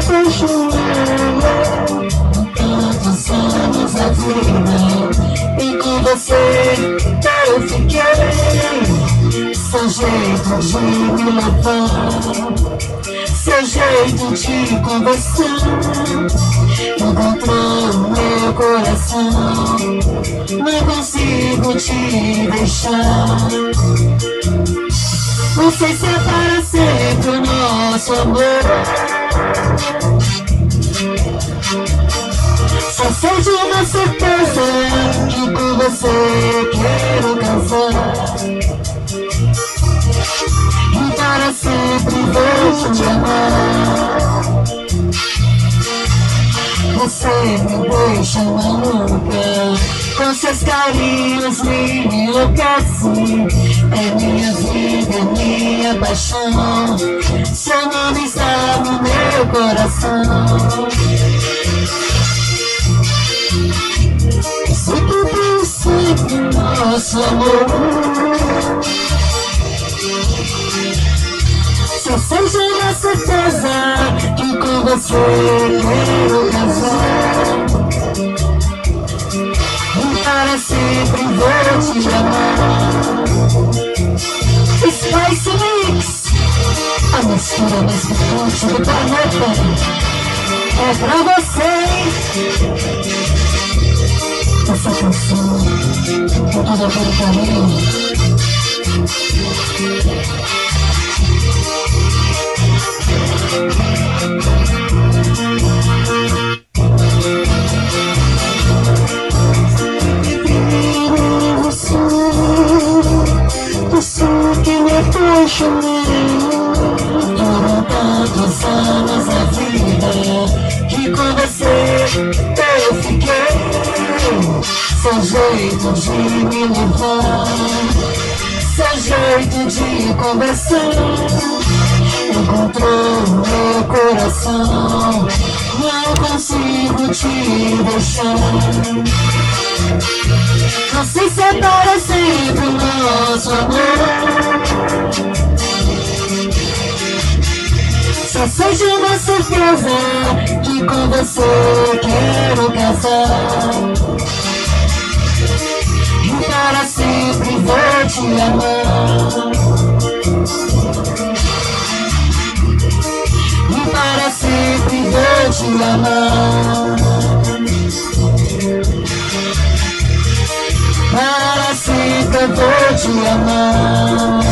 apaixonei tantos anos a vida, e com você eu fiquei. Seu jeito de me levar, seu jeito de conversar, encontrou o meu coração, não consigo te deixar. Não sei se é para sempre o nosso amor, só sei de uma certeza que com você quero casar, e para sempre vou te amar. Você me deixa maluca, com seus carinhos me enlouquece. É minha vida, é minha paixão, seu nome está no meu coração. Sei que princípio nosso amor, só seja na certeza que com você quero casar, e para sempre vou te amar. Spice Mix, a mistura mais picante do planeta, é pra você. Essa canção com todo aquele carinho, você que me apaixonei. Foram tantos anos a vida, que com você eu fiquei. Seu jeito de me levar, seu jeito de conversar, encontrou o meu coração, não consigo te deixar. Não sei se é para sempre o nosso amor, só sei de uma certeza que com você quero casar, e para sempre vou te amar, e para sempre vou te amar, para sempre vou te amar.